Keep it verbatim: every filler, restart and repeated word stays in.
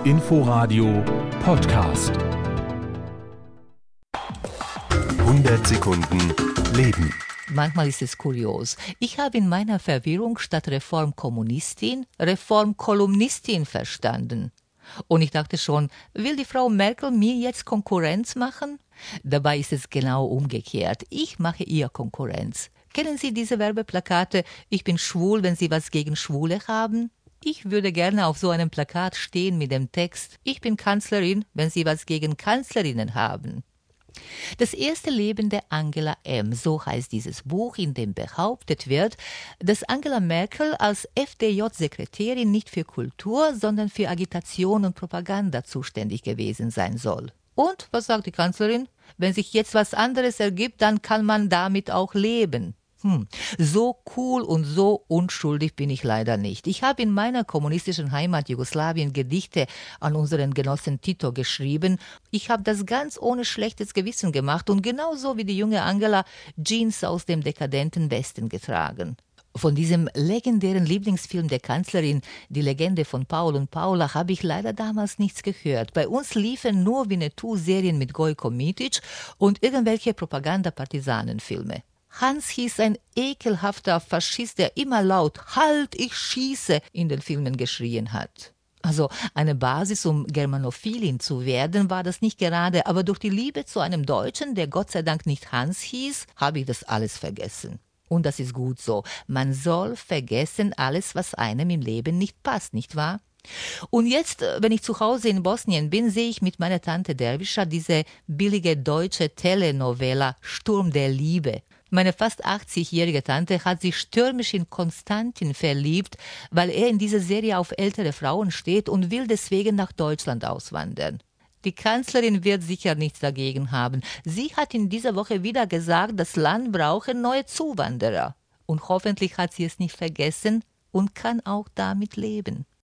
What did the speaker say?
Inforadio Podcast. hundert Sekunden Leben. Manchmal ist es kurios. Ich habe in meiner Verwirrung statt Reformkommunistin Reformkolumnistin verstanden. Und ich dachte schon, will die Frau Merkel mir jetzt Konkurrenz machen? Dabei ist es genau umgekehrt. Ich mache ihr Konkurrenz. Kennen Sie diese Werbeplakate? Ich bin schwul, wenn Sie was gegen Schwule haben? Ich würde gerne auf so einem Plakat stehen mit dem Text: Ich bin Kanzlerin, wenn Sie was gegen Kanzlerinnen haben. Das erste Leben der Angela M., so heißt dieses Buch, in dem behauptet wird, dass Angela Merkel als F D J-Sekretärin nicht für Kultur, sondern für Agitation und Propaganda zuständig gewesen sein soll. Und was sagt die Kanzlerin? Wenn sich jetzt was anderes ergibt, dann kann man damit auch leben. Hm, so cool und so unschuldig bin ich leider nicht. Ich habe in meiner kommunistischen Heimat Jugoslawien Gedichte an unseren Genossen Tito geschrieben. Ich habe das ganz ohne schlechtes Gewissen gemacht und genauso wie die junge Angela Jeans aus dem dekadenten Westen getragen. Von diesem legendären Lieblingsfilm der Kanzlerin, die Legende von Paul und Paula, habe ich leider damals nichts gehört. Bei uns liefen nur Winnetou-Serien mit Gojko Mitic und irgendwelche Propaganda-Partisanenfilme. Hans hieß ein ekelhafter Faschist, der immer laut »Halt, ich schieße« in den Filmen geschrien hat. Also eine Basis, um Germanophilin zu werden, war das nicht gerade, aber durch die Liebe zu einem Deutschen, der Gott sei Dank nicht Hans hieß, habe ich das alles vergessen. Und das ist gut so. Man soll vergessen alles, was einem im Leben nicht passt, nicht wahr? Und jetzt, wenn ich zu Hause in Bosnien bin, sehe ich mit meiner Tante Dervischa diese billige deutsche Telenovela Sturm der Liebe. Meine fast achtzigjährige Tante hat sich stürmisch in Konstantin verliebt, weil er in dieser Serie auf ältere Frauen steht und will deswegen nach Deutschland auswandern. Die Kanzlerin wird sicher nichts dagegen haben. Sie hat in dieser Woche wieder gesagt, das Land brauche neue Zuwanderer. Und hoffentlich hat sie es nicht vergessen und kann auch damit leben.